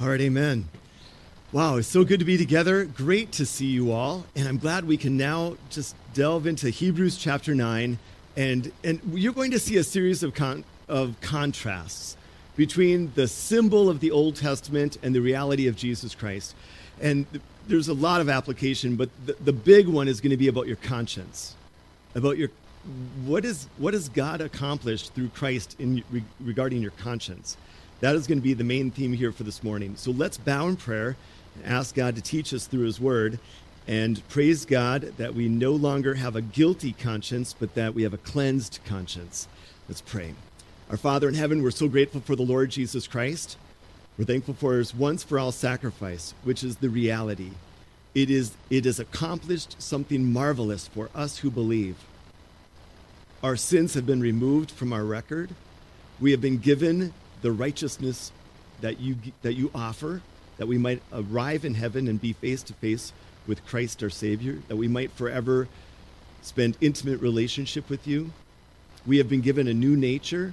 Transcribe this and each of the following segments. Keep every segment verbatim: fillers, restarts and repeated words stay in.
All right, amen. Wow, it's so good to be together. Great to see you all. And I'm glad we can now just delve into Hebrews chapter nine. And, and you're going to see a series of, con- of contrasts between the symbol of the Old Testament and the reality of Jesus Christ. And there's a lot of application, but the, the big one is going to be about your conscience, about your what is what has God accomplished through Christ in re, regarding your conscience. That is going to be the main theme here for this morning. So let's bow in prayer and ask God to teach us through his word, and praise God that we no longer have a guilty conscience, but that we have a cleansed conscience. Let's pray. Our Father in heaven, we're so grateful for the Lord Jesus Christ. We're thankful for his once-for-all sacrifice, which is the reality. It is it has accomplished something marvelous for us who believe. Our sins have been removed from our record. We have been given the righteousness that you that you offer, that we might arrive in heaven and be face to face with Christ our Savior, that we might forever spend intimate relationship with you. We have been given a new nature.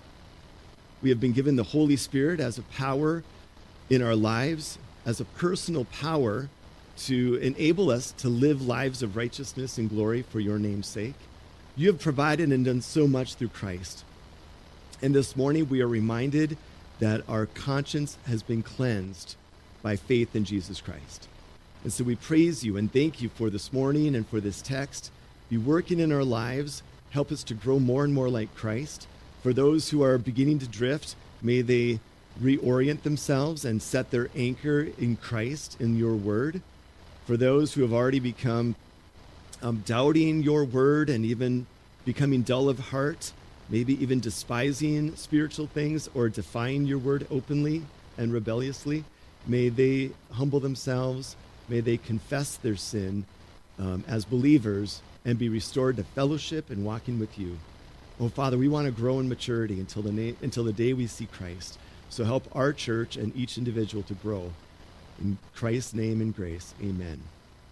We have been given the Holy Spirit as a power in our lives, as a personal power to enable us to live lives of righteousness and glory for your name's sake. You have provided and done so much through Christ. And this morning we are reminded that our conscience has been cleansed by faith in Jesus Christ. And so we praise you and thank you for this morning and for this text. Be working in our lives. Help us to grow more and more like Christ. For those who are beginning to drift, may they reorient themselves and set their anchor in Christ, in your word. For those who have already become um, doubting your word and even becoming dull of heart, maybe even despising spiritual things or defying your word openly and rebelliously, may they humble themselves, may they confess their sin um, as believers and be restored to fellowship and walking with you. Oh, Father, we want to grow in maturity until the, na- until the day we see Christ. So help our church and each individual to grow. In Christ's name and grace, amen.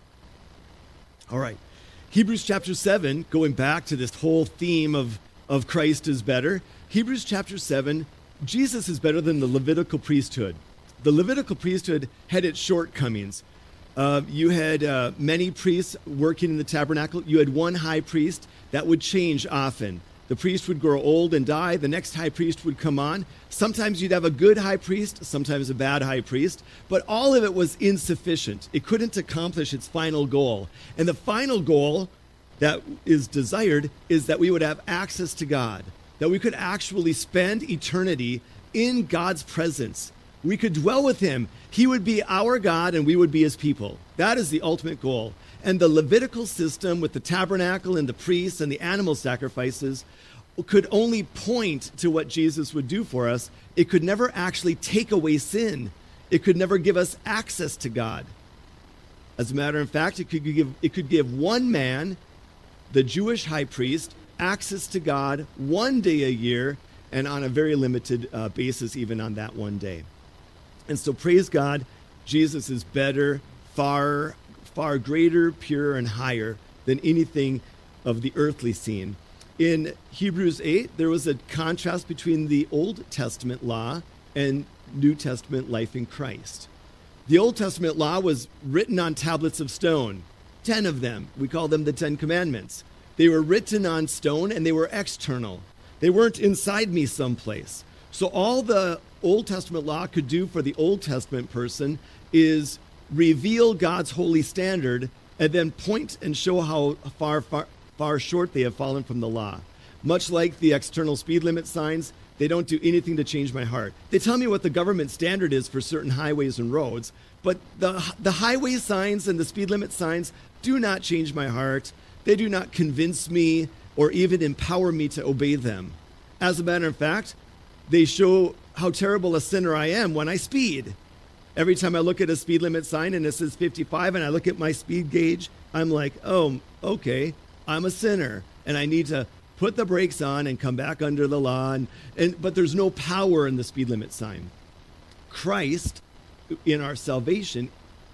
All right, Hebrews chapter seven, going back to this whole theme of, of Christ is better. Hebrews chapter seven, Jesus is better than the Levitical priesthood. The Levitical priesthood had its shortcomings. Uh, you had uh, many priests working in the tabernacle. You had one high priest that would change often. The priest would grow old and die. The next high priest would come on. Sometimes you'd have a good high priest, sometimes a bad high priest, but all of it was insufficient. It couldn't accomplish its final goal. And the final goal that is desired is that we would have access to God, that we could actually spend eternity in God's presence. We could dwell with him. He would be our God and we would be his people. That is the ultimate goal. And the Levitical system with the tabernacle and the priests and the animal sacrifices could only point to what Jesus would do for us. It could never actually take away sin. It could never give us access to God. As a matter of fact, it could give, it could give one man, the Jewish high priest, access to God one day a year and on a very limited uh, basis even on that one day. And so praise God, Jesus is better, far, far greater, purer, and higher than anything of the earthly scene. In Hebrews eight, there was a contrast between the Old Testament law and New Testament life in Christ. The Old Testament law was written on tablets of stone, ten of them. We call them the Ten Commandments. They were written on stone and they were external. They weren't inside me someplace. So all the Old Testament law could do for the Old Testament person is reveal God's holy standard and then point and show how far, far, far short they have fallen from the law. Much like the external speed limit signs, they don't do anything to change my heart. They tell me what the government standard is for certain highways and roads, but the, the highway signs and the speed limit signs do not change my heart. They do not convince me or even empower me to obey them. As a matter of fact, they show how terrible a sinner I am when I speed. Every time I look at a speed limit sign and it says fifty-five and I look at my speed gauge, I'm like, oh, okay, I'm a sinner and I need to put the brakes on and come back under the law. And, and but there's no power in the speed limit sign. Christ, in our salvation,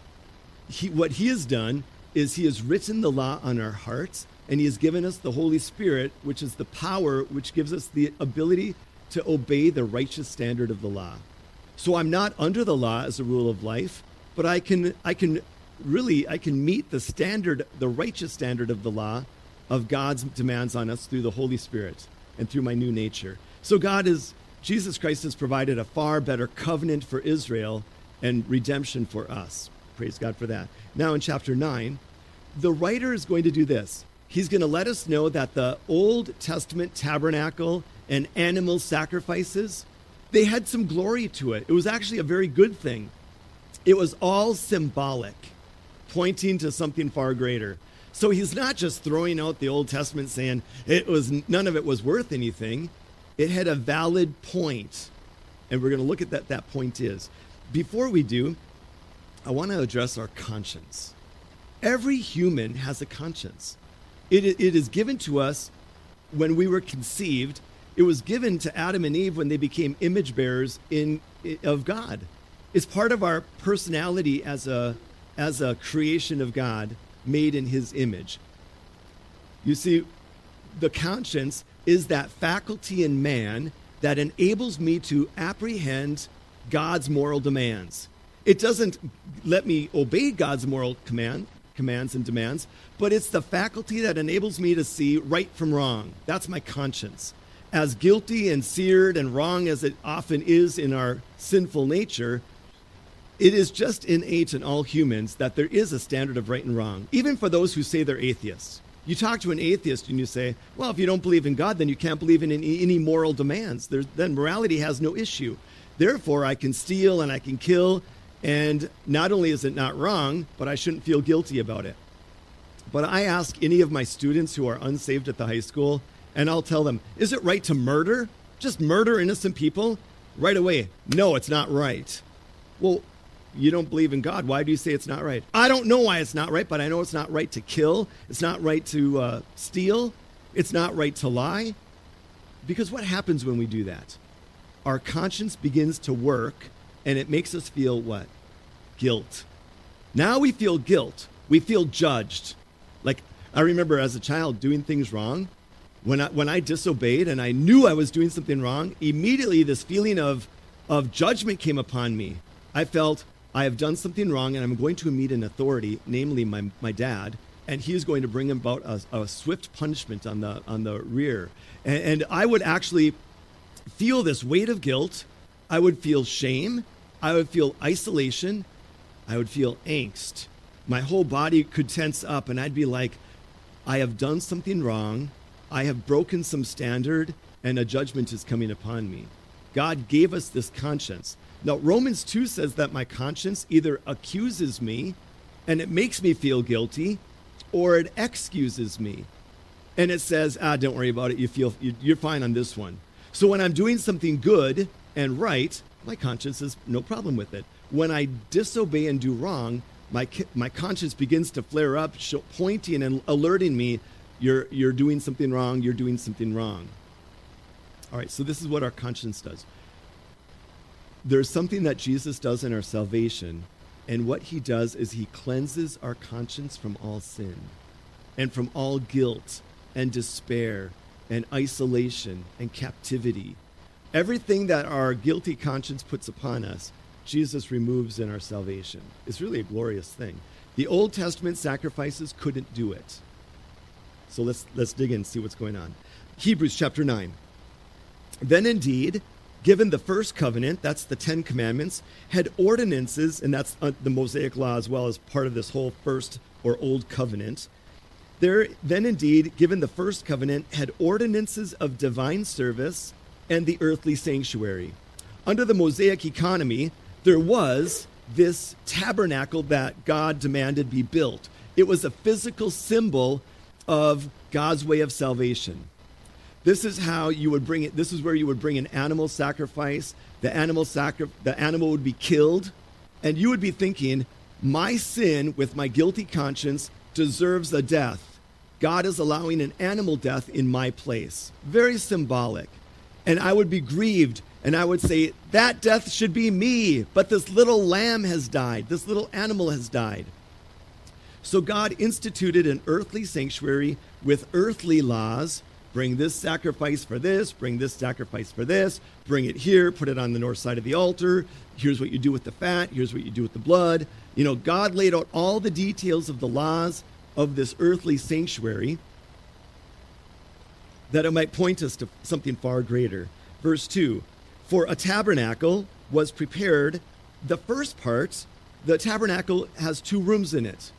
he, what he has done is he has written the law on our hearts and he has given us the Holy Spirit, which is the power which gives us the ability to obey the righteous standard of the law. So I'm not under the law as a rule of life, but I can I can really I can meet the standard, the righteous standard of the law of God's demands on us through the Holy Spirit and through my new nature. So God is Jesus Christ has provided a far better covenant for Israel and redemption for us. Praise God for that. Now in chapter nine, the writer is going to do this. He's going to let us know that the Old Testament tabernacle and animal sacrifices, they had some glory to it. It was actually a very good thing. It was all symbolic, pointing to something far greater. So he's not just throwing out the Old Testament saying it was none of it was worth anything. It had a valid point. And we're going to look at that that point is. Before we do, I want to address our conscience. Every human has a conscience. It, it is given to us when we were conceived. It was given to Adam and Eve when they became image bearers in, of God. It's part of our personality as a, as a creation of God made in his image. You see, the conscience is that faculty in man that enables me to apprehend God's moral demands. It doesn't let me obey God's moral command, commands and demands, but it's the faculty that enables me to see right from wrong. That's my conscience. As guilty and seared and wrong as it often is in our sinful nature, it is just innate in all humans that there is a standard of right and wrong, even for those who say they're atheists. You talk to an atheist and you say, well, if you don't believe in God, then you can't believe in any, any moral demands. There's, then morality has no issue. Therefore, I can steal and I can kill, and not only is it not wrong, but I shouldn't feel guilty about it. But I ask any of my students who are unsaved at the high school, and I'll tell them, is it right to murder? Just murder innocent people? Right away, no, it's not right. Well, you don't believe in God. Why do you say it's not right? I don't know why it's not right, but I know it's not right to kill. It's not right to uh, steal. It's not right to lie. Because what happens when we do that? Our conscience begins to work, and it makes us feel what? Guilt. Now we feel guilt. We feel judged. Like, I remember as a child doing things wrong. When I, when I disobeyed and I knew I was doing something wrong, immediately this feeling of, of judgment came upon me. I felt, I have done something wrong, and I'm going to meet an authority, namely my, my dad, and he is going to bring about a, a swift punishment on the on the rear. And, and I would actually feel this weight of guilt. I would feel shame. I would feel isolation. I would feel angst. My whole body could tense up, and I'd be like, I have done something wrong. I have broken some standard, and a judgment is coming upon me. God gave us this conscience. Now, Romans two says that my conscience either accuses me and it makes me feel guilty, or it excuses me. And it says, ah, don't worry about it. You feel, you're fine on this one. So when I'm doing something good and right, my conscience has no problem with it. When I disobey and do wrong, my my conscience begins to flare up, show, pointing and alerting me, you're you're doing something wrong, you're doing something wrong. All right, so this is what our conscience does. There's something that Jesus does in our salvation, and what he does is he cleanses our conscience from all sin and from all guilt and despair and isolation and captivity. Everything that our guilty conscience puts upon us, Jesus removes in our salvation. It's really a glorious thing. The Old Testament sacrifices couldn't do it. So let's let's dig in and see what's going on. Hebrews chapter nine. Then indeed, given the first covenant, that's the Ten Commandments, had ordinances, and that's uh, the Mosaic Law as well as part of this whole first or old covenant. There, then indeed, given the first covenant, had ordinances of divine service and the earthly sanctuary. Under the Mosaic economy, there was this tabernacle that God demanded be built. It was a physical symbol of God's way of salvation. This is how you would bring it. This is where you would bring an animal sacrifice. The animal sacri- the animal would be killed, and you would be thinking, my sin with my guilty conscience deserves a death. God is allowing an animal death in my place. Very symbolic. And I would be grieved, and I would say, that death should be me, but this little lamb has died. This little animal has died. So God instituted an earthly sanctuary with earthly laws bring this sacrifice for this, bring this sacrifice for this, bring it here, put it on the north side of the altar. Here's what you do with the fat. Here's what you do with the blood. You know, God laid out all the details of the laws of this earthly sanctuary that it might point us to something far greater. Verse two, for a tabernacle was prepared. The first part, the tabernacle has two rooms in it.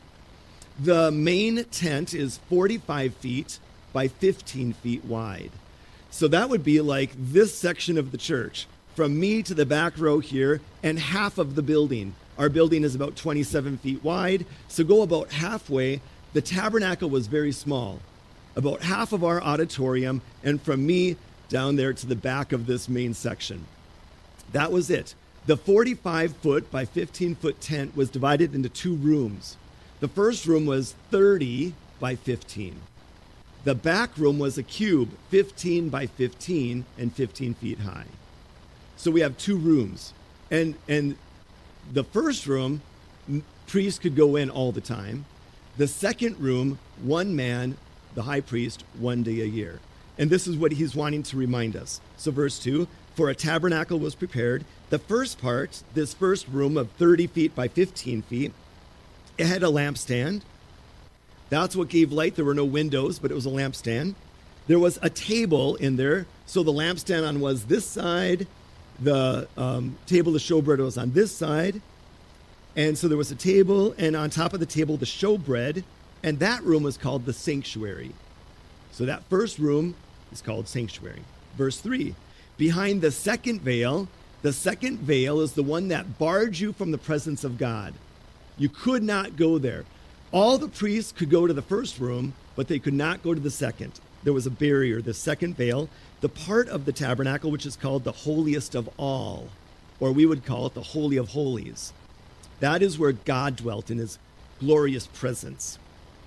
The main tent is forty-five feet by fifteen feet wide. So that would be like this section of the church, from me to the back row here, and half of the building. Our building is about twenty-seven feet wide, so go about halfway. The tabernacle was very small, about half of our auditorium, and from me down there to the back of this main section. That was it. The forty-five foot by fifteen foot tent was divided into two rooms. The first room was thirty by fifteen. The back room was a cube, fifteen by fifteen and fifteen feet high. So we have two rooms. And and the first room, priests could go in all the time. The second room, one man, the high priest, one day a year. And this is what he's wanting to remind us. So verse two, for a tabernacle was prepared. The first part, this first room of thirty feet by fifteen feet, it had a lampstand. That's what gave light. There were no windows, but it was a lampstand. There was a table in there. So the lampstand on was this side. The um, table of showbread was on this side. And so there was a table, and on top of the table, the showbread. And that room was called the sanctuary. So that first room is called sanctuary. Verse three, behind the second veil, the second veil is the one that barred you from the presence of God. You could not go there. All the priests could go to the first room, but they could not go to the second. There was a barrier, the second veil, the part of the tabernacle which is called the holiest of all, or we would call it the Holy of Holies. That is where God dwelt in his glorious presence.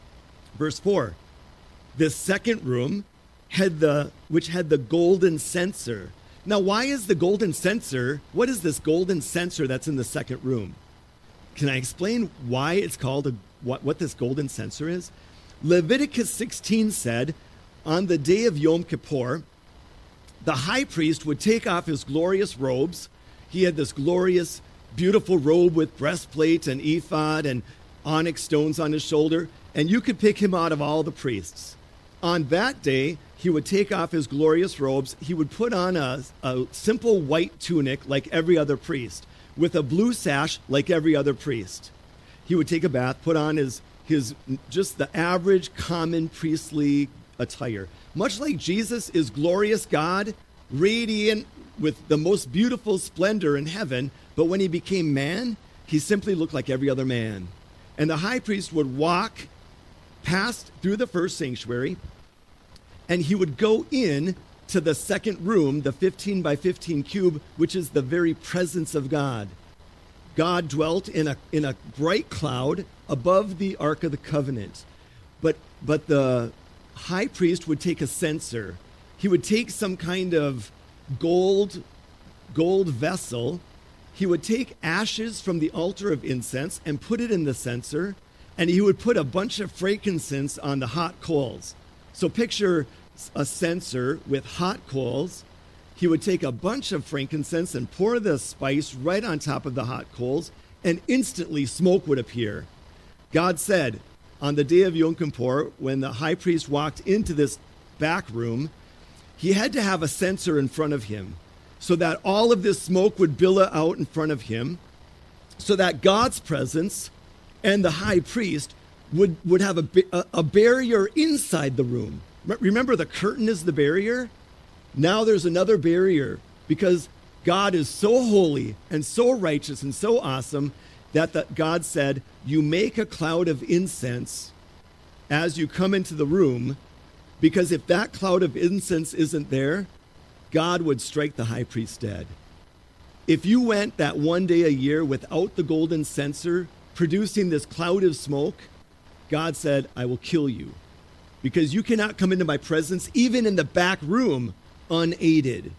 Verse four, this second room had the, which had the golden censer. Now, why is the golden censer, what is this golden censer that's in the second room? Can I explain why it's called, a, what, what this golden censer is? Leviticus sixteen said, on the day of Yom Kippur, the high priest would take off his glorious robes. He had this glorious, beautiful robe with breastplate and ephod and onyx stones on his shoulder, and you could pick him out of all the priests. On that day, he would take off his glorious robes. He would put on a, a simple white tunic like every other priest, with a blue sash like every other priest. He would take a bath, put on his, his just the average common priestly attire. Much like Jesus is glorious God, radiant with the most beautiful splendor in heaven, but when he became man, he simply looked like every other man. And the high priest would walk past through the first sanctuary, and he would go in to the second room, the fifteen by fifteen cube, which is the very presence of God. God dwelt in a in a bright cloud above the Ark of the Covenant. But but the high priest would take a censer. He would take some kind of gold gold vessel. He would take ashes from the altar of incense and put it in the censer, and he would put a bunch of frankincense on the hot coals. So picture a censer with hot coals. He would take a bunch of frankincense and pour the spice right on top of the hot coals, and instantly smoke would appear. God said, on the day of Yom Kippur, when the high priest walked into this back room, he had to have a censer in front of him so that all of this smoke would billow out in front of him, so that God's presence and the high priest would, would have a, a, a barrier inside the room. Remember, the curtain is the barrier? Now there's another barrier, because God is so holy and so righteous and so awesome that the, God said, you make a cloud of incense as you come into the room, because if that cloud of incense isn't there, God would strike the high priest dead. If you went that one day a year without the golden censer producing this cloud of smoke, God said, I will kill you, because you cannot come into my presence, even in the back room, unaided.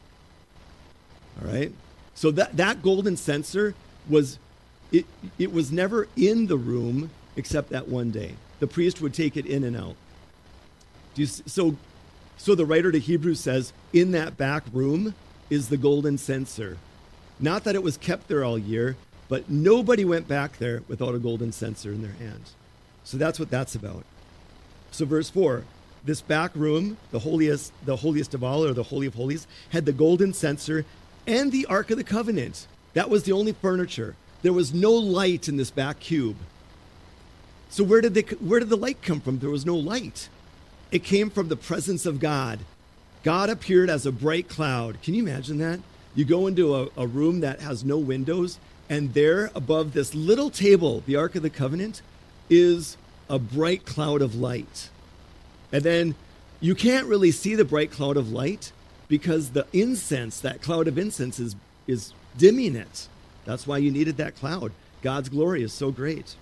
All right? So that, that golden censer was, it, it was never in the room except that one day. The priest would take it in and out. Do you, so So the writer to Hebrews says, in that back room is the golden censer. Not that it was kept there all year, but nobody went back there without a golden censer in their hand. So that's what that's about. So verse four, this back room, the holiest, the holiest of all, or the Holy of Holies, had the golden censer and the Ark of the Covenant. That was the only furniture. There was no light in this back cube. So where did they, where did the light come from? There was no light. It came from the presence of God. God appeared as a bright cloud. Can you imagine that? You go into a, a room that has no windows, and there above this little table, the Ark of the Covenant, is a bright cloud of light. And then you can't really see the bright cloud of light because the incense, that cloud of incense, is, is dimming it. That's why you needed that cloud. God's glory is so great.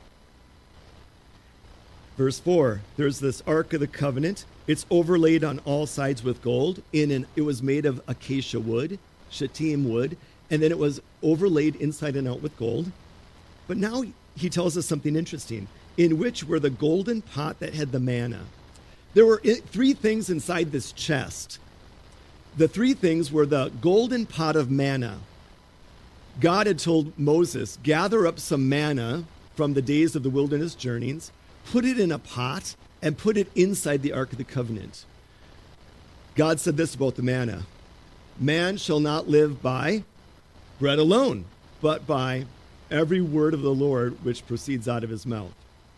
Verse four, there's this Ark of the Covenant. It's overlaid on all sides with gold. In an, it was made of acacia wood, shittim wood, and then it was overlaid inside and out with gold. But now he tells us something interesting, in which were the golden pot that had the manna. There were three things inside this chest. The three things were the golden pot of manna. God had told Moses, gather up some manna from the days of the wilderness journeys, put it in a pot, and put it inside the Ark of the Covenant. God said this about the manna: man shall not live by bread alone, but by every word of the Lord which proceeds out of his mouth.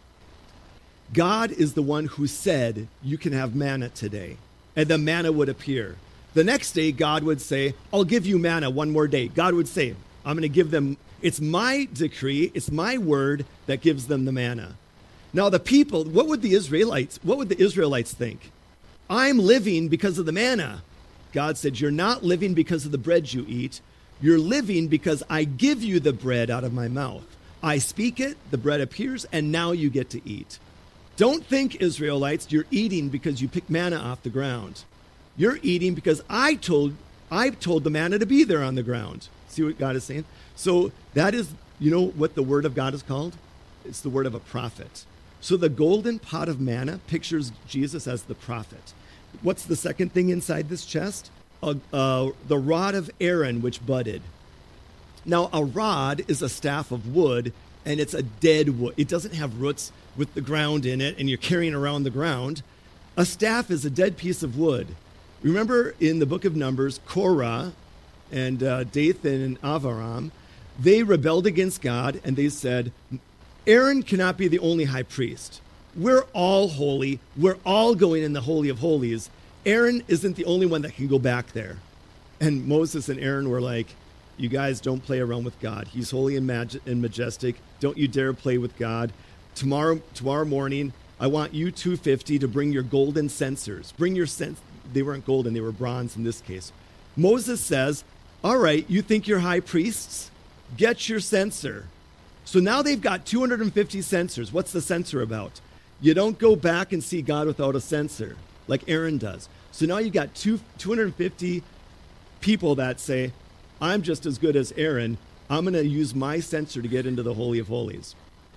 God is the one who said, you can have manna today. And the manna would appear. The next day, God would say, I'll give you manna one more day. God would say, I'm going to give them, it's my decree, it's my word that gives them the manna. Now the people, what would the Israelites, what would the Israelites think? I'm living because of the manna. God said, you're not living because of the bread you eat. You're living because I give you the bread out of my mouth. I speak it, the bread appears, and now you get to eat. Don't think, Israelites, you're eating because you picked manna off the ground. You're eating because I told I told the manna to be there on the ground. See what God is saying? So that is, you know what the word of God is called? It's the word of a prophet. So the golden pot of manna pictures Jesus as the prophet. What's the second thing inside this chest? Uh, uh, the rod of Aaron, which budded. Now, a rod is a staff of wood, and it's a dead wood. It doesn't have roots with the ground in it, and you're carrying around the ground. A staff is a dead piece of wood. Remember in the book of Numbers, Korah and uh, Dathan and Aviram, they rebelled against God, and they said, Aaron cannot be the only high priest. We're all holy. We're all going in the Holy of Holies. Aaron isn't the only one that can go back there. And Moses and Aaron were like, you guys don't play around with God. He's holy and, mag- and majestic. Don't you dare play with God. Tomorrow tomorrow morning, I want you two fifty to bring your golden censers. Bring your cens. They weren't golden, they were bronze in this case. Moses says, all right, you think you're high priests? Get your censer. So now they've got two hundred fifty censers. What's the censer about? You don't go back and see God without a censer, like Aaron does. So now you've got two, two hundred fifty people that say, I'm just as good as Aaron. I'm going to use my censer to get into the Holy of Holies.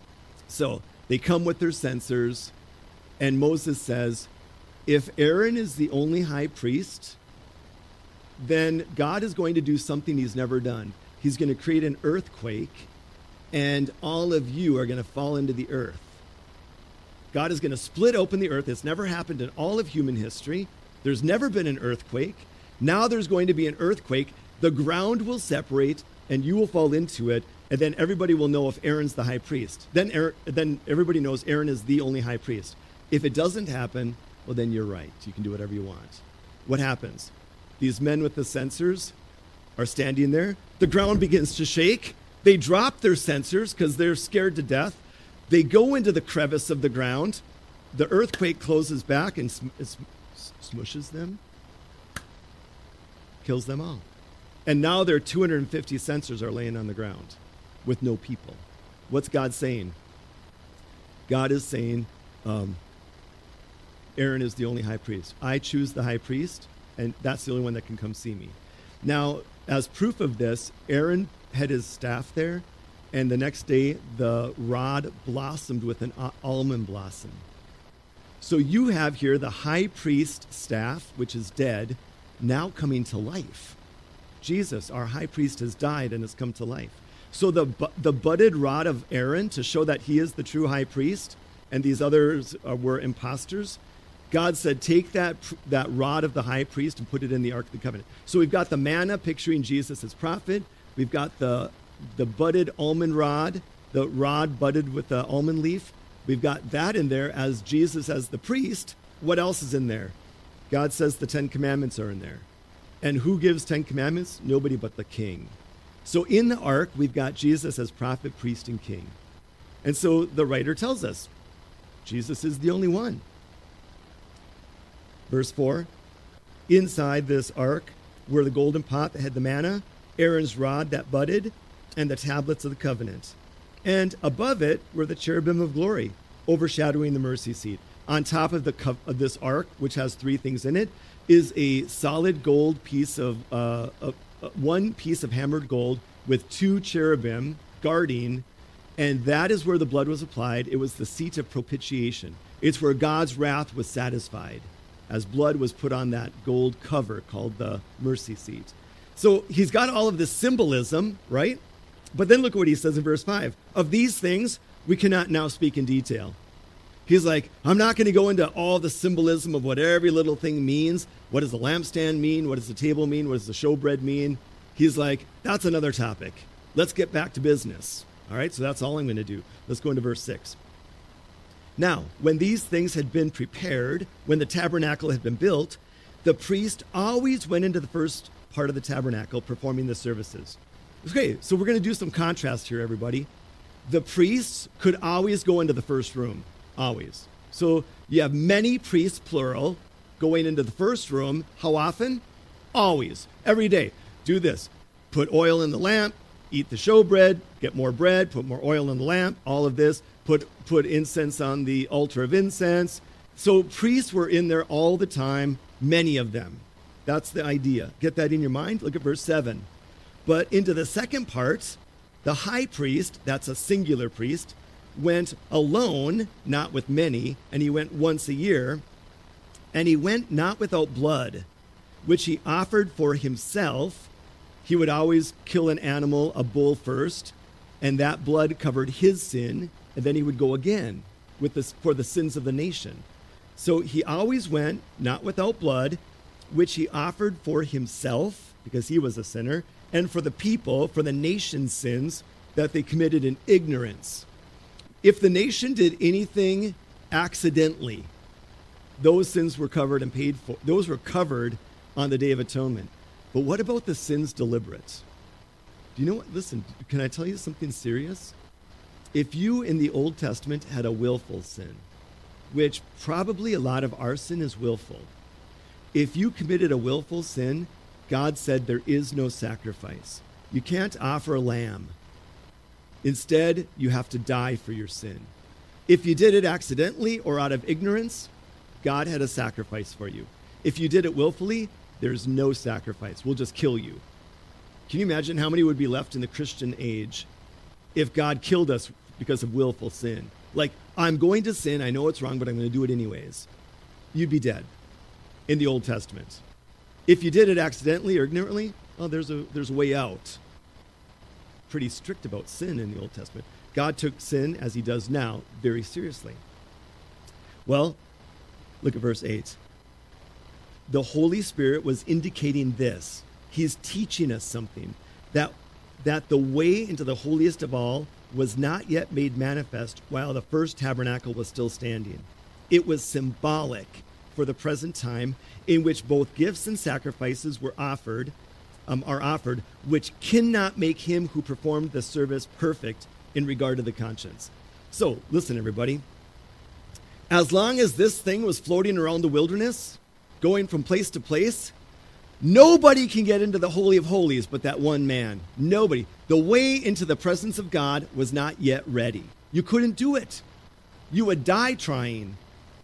So they come with their censers, and Moses says, if Aaron is the only high priest, then God is going to do something he's never done. He's going to create an earthquake, and all of you are going to fall into the earth. God is going to split open the earth. It's never happened in all of human history. There's never been an earthquake. Now there's going to be an earthquake. The ground will separate, and you will fall into it, and then everybody will know if Aaron's the high priest. Then, Aaron, then everybody knows Aaron is the only high priest. If it doesn't happen, well, then you're right. You can do whatever you want. What happens? These men with the censers are standing there. The ground begins to shake. They drop their censers because they're scared to death. They go into the crevice of the ground. The earthquake closes back and sm- sm- smushes them, kills them all. And now their two hundred fifty censers are laying on the ground with no people. What's God saying? God is saying, um, Aaron is the only high priest. I choose the high priest, and that's the only one that can come see me. Now, as proof of this, Aaron had his staff there, and the next day the rod blossomed with an almond blossom. So you have here the high priest staff, which is dead, now coming to life. Jesus, our high priest, has died and has come to life. So the the budded rod of Aaron, to show that he is the true high priest and these others uh, were imposters, God said, take that that rod of the high priest and put it in the Ark of the Covenant. So we've got the manna picturing Jesus as prophet. We've got the the budded almond rod, the rod budded with the almond leaf. We've got that in there as Jesus as the priest. What else is in there? God says the Ten Commandments are in there. And who gives Ten Commandments? Nobody but the king. So in the ark, we've got Jesus as prophet, priest, and king. And so the writer tells us, Jesus is the only one. Verse four, inside this ark were the golden pot that had the manna, Aaron's rod that budded, and the tablets of the covenant. And above it were the cherubim of glory, overshadowing the mercy seat. On top of the co- of this ark, which has three things in it, is a solid gold piece of, uh, of uh, one piece of hammered gold with two cherubim guarding, and that is where the blood was applied. It was the seat of propitiation. It's where God's wrath was satisfied, as blood was put on that gold cover called the mercy seat. So he's got all of this symbolism, right? But then look at what he says in verse five. Of these things, we cannot now speak in detail. He's like, I'm not going to go into all the symbolism of what every little thing means. What does the lampstand mean? What does the table mean? What does the showbread mean? He's like, that's another topic. Let's get back to business. All right, so that's all I'm going to do. Let's go into verse six. Now, when these things had been prepared, when the tabernacle had been built, the priest always went into the first part of the tabernacle performing the services. Okay, so we're going to do some contrast here, everybody. The priests could always go into the first room, always. So you have many priests, plural, going into the first room. How often? Always, every day. Do this. Put oil in the lamp, eat the showbread, get more bread, put more oil in the lamp, all of this. Put, put incense on the altar of incense. So priests were in there all the time, many of them. That's the idea. Get that in your mind. Look at verse seven. But into the second part, the high priest, that's a singular priest, went alone, not with many, and he went once a year, and he went not without blood, which he offered for himself. He would always kill an animal, a bull first, and that blood covered his sin, and then he would go again with this for the sins of the nation. So he always went, not without blood, which he offered for himself, because he was a sinner, and for the people, for the nation's sins that they committed in ignorance. If the nation did anything accidentally, those sins were covered and paid for. Those were covered on the Day of Atonement. But what about the sins deliberate? Do you know what? Listen, can I tell you something serious? If you in the Old Testament had a willful sin, which probably a lot of our sin is willful, if you committed a willful sin, God said there is no sacrifice. You can't offer a lamb. Instead, you have to die for your sin. If you did it accidentally or out of ignorance, God had a sacrifice for you. If you did it willfully, there's no sacrifice. We'll just kill you. Can you imagine how many would be left in the Christian age if God killed us because of willful sin? Like, I'm going to sin, I know it's wrong, but I'm going to do it anyways. You'd be dead in the Old Testament. If you did it accidentally or ignorantly, oh, there's a there's a way out. Pretty strict about sin in the Old Testament. God took sin, as he does now, very seriously. Well, look at verse eight. The Holy Spirit was indicating this. He's teaching us something, that, that the way into the holiest of all was not yet made manifest while the first tabernacle was still standing. It was symbolic for the present time in which both gifts and sacrifices were offered, um, are offered, which cannot make him who performed the service perfect in regard to the conscience. So, listen, everybody. As long as this thing was floating around the wilderness, going from place to place, nobody can get into the Holy of Holies but that one man. Nobody. The way into the presence of God was not yet ready. You couldn't do it. You would die trying.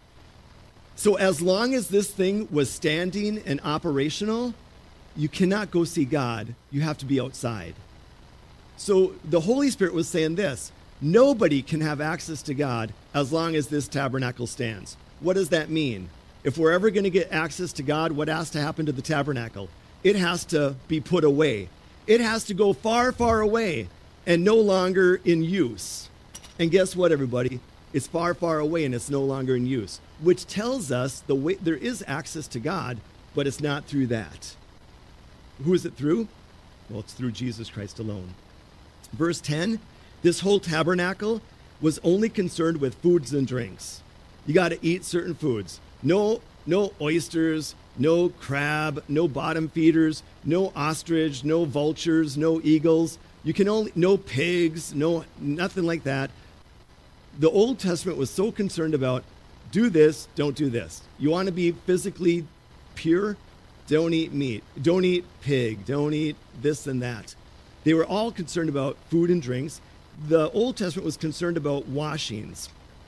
So as long as this thing was standing and operational, you cannot go see God. You have to be outside. So the Holy Spirit was saying this: nobody can have access to God as long as this tabernacle stands. What does that mean? If we're ever going to get access to God, what has to happen to the tabernacle? It has to be put away. It has to go far, far away and no longer in use. And guess what, everybody? It's far, far away and it's no longer in use, which tells us the way there is access to God, but it's not through that. Who is it through? Well, it's through Jesus Christ alone. Verse ten, this whole tabernacle was only concerned with foods and drinks. You got to eat certain foods. No, no oysters, no crab, no bottom feeders, no ostrich, no vultures, no eagles. You can only, no pigs, no, nothing like that. The Old Testament was so concerned about do this, don't do this. You want to be physically pure? Don't eat meat. Don't eat pig. Don't eat this and that. They were all concerned about food and drinks. The Old Testament was concerned about washings.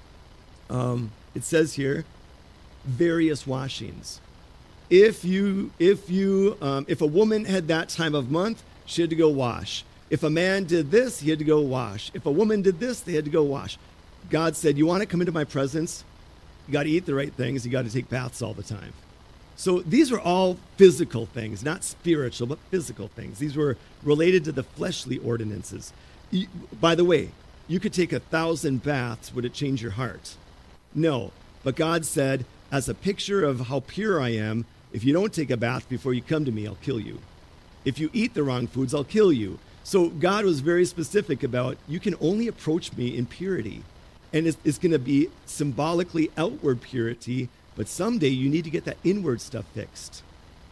Um, it says here, various washings. If you, if you, um, if a woman had that time of month, she had to go wash. If a man did this, he had to go wash. If a woman did this, they had to go wash. God said, you want to come into my presence? You got to eat the right things. You got to take baths all the time. So these were all physical things, not spiritual, but physical things. These were related to the fleshly ordinances. You, by the way, you could take a thousand baths. Would it change your heart? No. But God said, as a picture of how pure I am, if you don't take a bath before you come to me, I'll kill you. If you eat the wrong foods, I'll kill you. So God was very specific about, you can only approach me in purity. And it's, it's going to be symbolically outward purity, but someday you need to get that inward stuff fixed.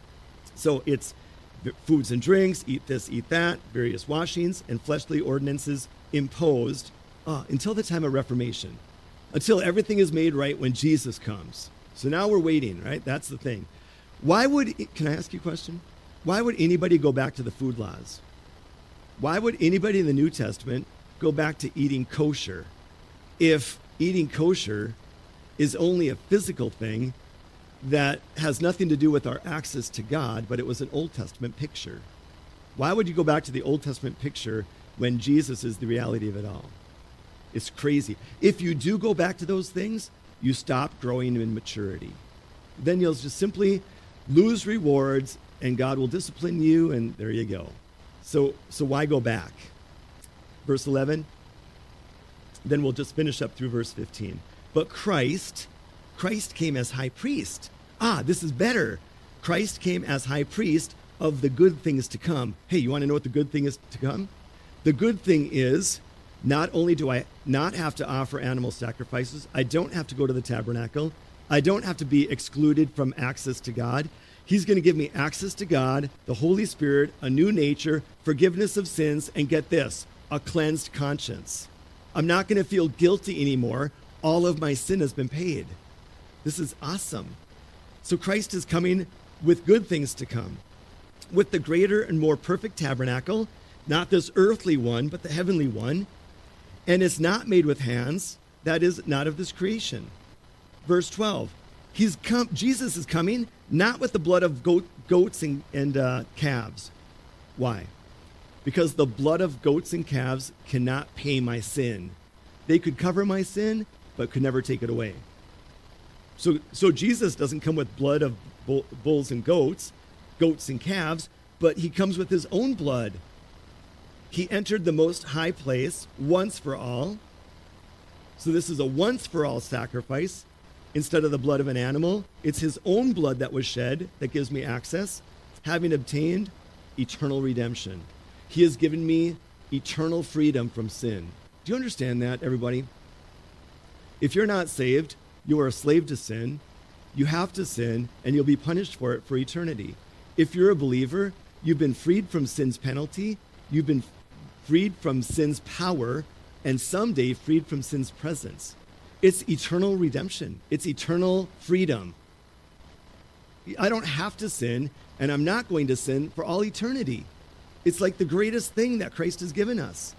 So it's foods and drinks, eat this, eat that, various washings, and fleshly ordinances imposed uh, until the time of Reformation, until everything is made right when Jesus comes. So now we're waiting, right? That's the thing. Why would, can I ask you a question? Why would anybody go back to the food laws? Why would anybody in the New Testament go back to eating kosher if eating kosher is only a physical thing that has nothing to do with our access to God, but it was an Old Testament picture? Why would you go back to the Old Testament picture when Jesus is the reality of it all? It's crazy. If you do go back to those things, you stop growing in maturity. Then you'll just simply lose rewards and God will discipline you, and there you go. So, so why go back? Verse eleven, then we'll just finish up through verse fifteen. But Christ, Christ came as high priest. Ah, this is better. Christ came as high priest of the good things to come. Hey, you want to know what the good thing is to come? The good thing is, not only do I not have to offer animal sacrifices, I don't have to go to the tabernacle, I don't have to be excluded from access to God. He's going to give me access to God, the Holy Spirit, a new nature, forgiveness of sins, and get this, a cleansed conscience. I'm not going to feel guilty anymore. All of my sin has been paid. This is awesome. So Christ is coming with good things to come, with the greater and more perfect tabernacle, not this earthly one, but the heavenly one. And it's not made with hands, that is, not of this creation. Verse twelve, he's come, Jesus is coming not with the blood of goat, goats and, and uh, calves. Why? Because the blood of goats and calves cannot pay my sin. They could cover my sin, but could never take it away. So, so Jesus doesn't come with blood of bull, bulls and goats, goats and calves, but he comes with his own blood. He entered the most high place once for all. So this is a once for all sacrifice. Instead of the blood of an animal, it's his own blood that was shed that gives me access, having obtained eternal redemption. He has given me eternal freedom from sin. Do you understand that, everybody? If you're not saved, you are a slave to sin. You have to sin, and you'll be punished for it for eternity. If you're a believer, you've been freed from sin's penalty. You've been freed from sin's power, and someday freed from sin's presence. It's eternal redemption. It's eternal freedom. I don't have to sin, and I'm not going to sin for all eternity. It's like the greatest thing that Christ has given us.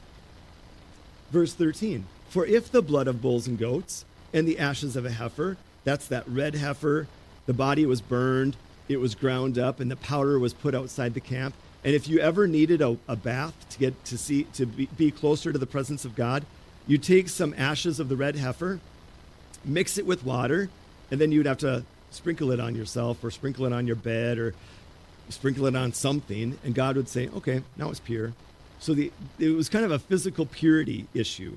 Verse thirteen, for if the blood of bulls and goats and the ashes of a heifer, that's that red heifer, the body was burned, it was ground up, and the powder was put outside the camp. And if you ever needed a, a bath to get to see, to be, be closer to the presence of God, you take some ashes of the red heifer mix it with water, and then you'd have to sprinkle it on yourself or sprinkle it on your bed or sprinkle it on something, and God would say, okay, now it's pure. So the, it was kind of a physical purity issue.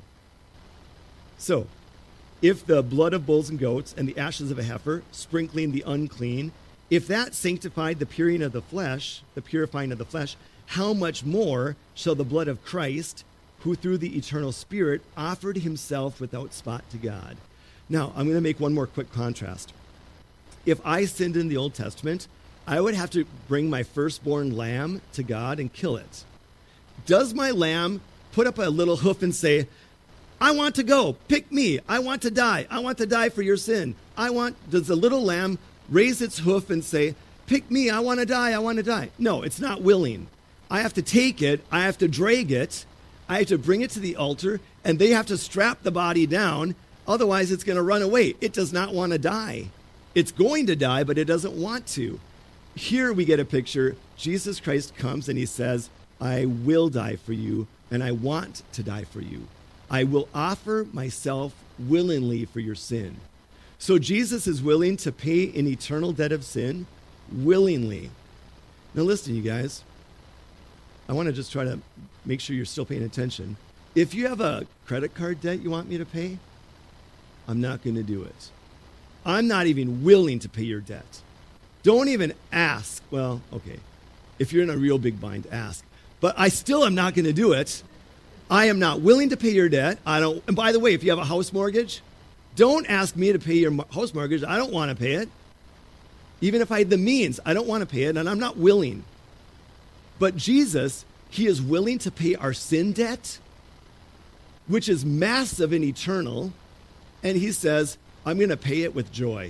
So if the blood of bulls and goats and the ashes of a heifer, sprinkling the unclean, if that sanctified the purifying of the flesh, the purifying of the flesh, how much more shall the blood of Christ, who through the eternal Spirit offered himself without spot to God. Now, I'm going to make one more quick contrast. If I sinned in the Old Testament, I would have to bring my firstborn lamb to God and kill it. Does my lamb put up a little hoof and say, I want to go, pick me, I want to die, I want to die for your sin. I want, does the little lamb raise its hoof and say, pick me, I want to die, I want to die? No, it's not willing. I have to take it, I have to drag it, I have to bring it to the altar, and they have to strap the body down, otherwise it's going to run away. It does not want to die. It's going to die, but it doesn't want to. Here we get a picture. Jesus Christ comes and he says, I will die for you, and I want to die for you. I will offer myself willingly for your sin. So Jesus is willing to pay an eternal debt of sin willingly. Now listen, you guys. I want to just try to make sure you're still paying attention. If you have a credit card debt you want me to pay, I'm not going to do it. I'm not even willing to pay your debt. Don't even ask. Well, okay. If you're in a real big bind, ask. But I still am not going to do it. I am not willing to pay your debt. I don't. And by the way, if you have a house mortgage, don't ask me to pay your house mortgage. I don't want to pay it. Even if I had the means, I don't want to pay it, and I'm not willing. But Jesus, he is willing to pay our sin debt, which is massive and eternal, and he says, I'm going to pay it with joy.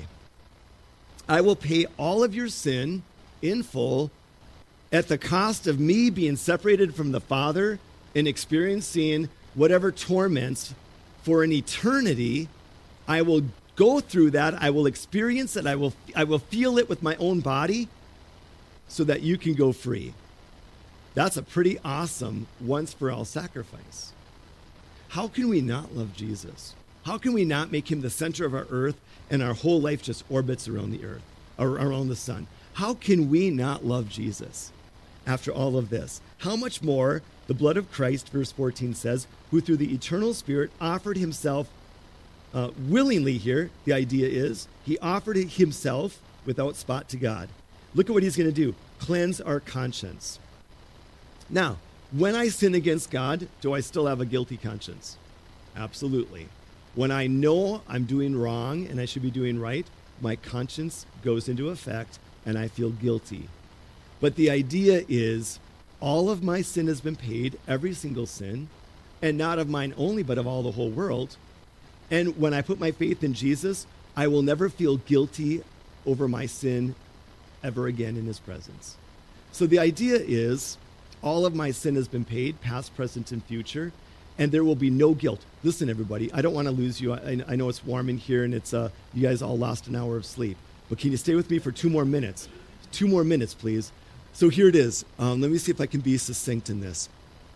I will pay all of your sin in full at the cost of me being separated from the Father and experiencing whatever torments for an eternity. I will go through that. I will experience it. I will, I will feel it with my own body so that you can go free. That's a pretty awesome once-for-all sacrifice. How can we not love Jesus? How can we not make him the center of our earth and our whole life just orbits around the earth, or around the sun? How can we not love Jesus after all of this? How much more the blood of Christ, verse fourteen says, who through the eternal Spirit offered himself uh, willingly here. The idea is he offered himself without spot to God. Look at what he's going to do. Cleanse our conscience. Now, when I sin against God, do I still have a guilty conscience? Absolutely. When I know I'm doing wrong and I should be doing right, my conscience goes into effect and I feel guilty. But the idea is all of my sin has been paid, every single sin, and not of mine only, but of all the whole world. And when I put my faith in Jesus, I will never feel guilty over my sin ever again in his presence. So the idea is all of my sin has been paid, past, present, and future, and there will be no guilt. Listen, everybody, I don't want to lose you. I, I know it's warm in here, and it's uh, you guys all lost an hour of sleep. But can you stay with me for two more minutes? Two more minutes, please. So here it is. Um, let me see if I can be succinct in this.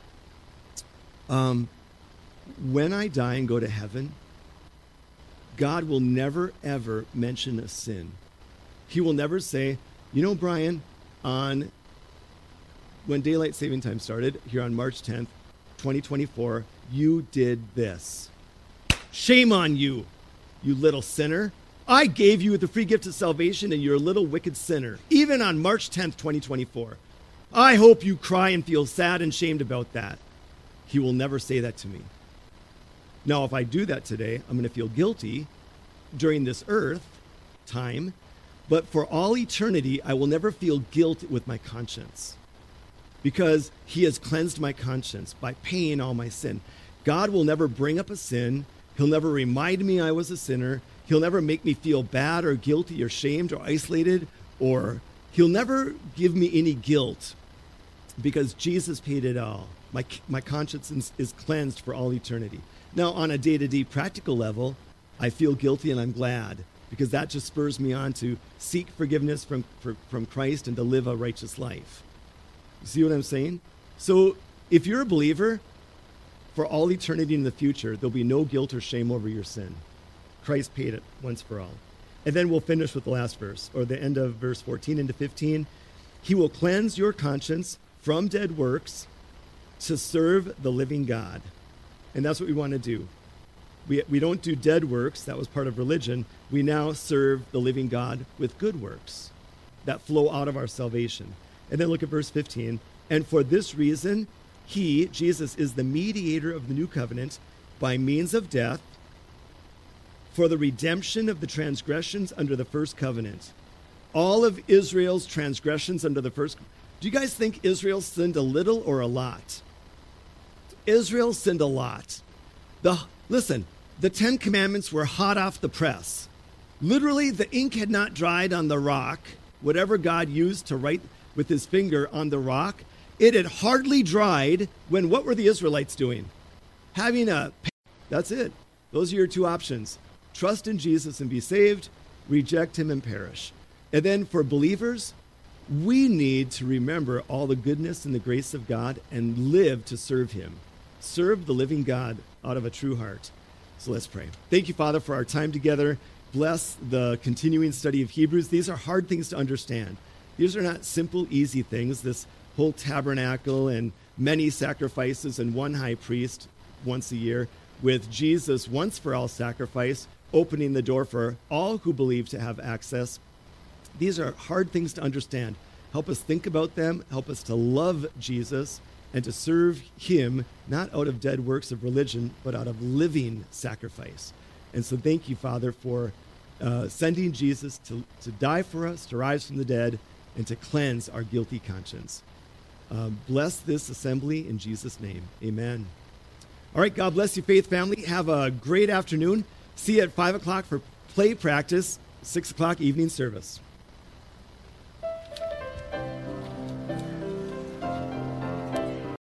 Um, when I die and go to heaven, God will never, ever mention a sin. He will never say, you know, Brian, on when daylight saving time started, here on March tenth, twenty twenty-four, you did this. Shame on you, you little sinner. I gave you the free gift of salvation and you're a little wicked sinner, even on March tenth, twenty twenty-four. I hope you cry and feel sad and shamed about that. He will never say that to me. Now, if I do that today, I'm going to feel guilty during this earth time, but for all eternity, I will never feel guilt with my conscience because he has cleansed my conscience by paying all my sin. God will never bring up a sin. He'll never remind me I was a sinner. He'll never make me feel bad or guilty or shamed or isolated, or he'll never give me any guilt because Jesus paid it all. My, my conscience is, is cleansed for all eternity. Now, on a day-to-day practical level, I feel guilty and I'm glad because that just spurs me on to seek forgiveness from, for, from Christ and to live a righteous life. You see what I'm saying? So if you're a believer, for all eternity in the future, there'll be no guilt or shame over your sin. Christ paid it once for all. And then we'll finish with the last verse, or the end of verse fourteen into fifteen. He will cleanse your conscience from dead works to serve the living God. And that's what we want to do. We, we don't do dead works. That was part of religion. We now serve the living God with good works that flow out of our salvation. And then look at verse fifteen. And for this reason, he, Jesus, is the mediator of the new covenant by means of death for the redemption of the transgressions under the first covenant. All of Israel's transgressions under the first. Do you guys think Israel sinned a little or a lot? Israel sinned a lot. The Listen, the Ten Commandments were hot off the press. Literally, the ink had not dried on the rock, whatever God used to write with his finger on the rock. It had hardly dried when what were the Israelites doing? Having a, that's it. Those are your two options. Trust in Jesus and be saved, reject him and perish. And then for believers, we need to remember all the goodness and the grace of God and live to serve him. Serve the living God out of a true heart. So let's pray. Thank you, Father, for our time together. Bless the continuing study of Hebrews. These are hard things to understand. These are not simple, easy things. This whole tabernacle and many sacrifices and one high priest once a year with Jesus once for all sacrifice, opening the door for all who believe to have access. These are hard things to understand. Help us think about them. Help us to love Jesus and to serve him, not out of dead works of religion, but out of living sacrifice. And so thank you, Father, for uh, sending Jesus to, to die for us, to rise from the dead, and to cleanse our guilty conscience. Um, bless this assembly in Jesus' name. Amen. All right, God bless you, Faith family. Have a great afternoon. See you at five o'clock for play practice, six o'clock evening service.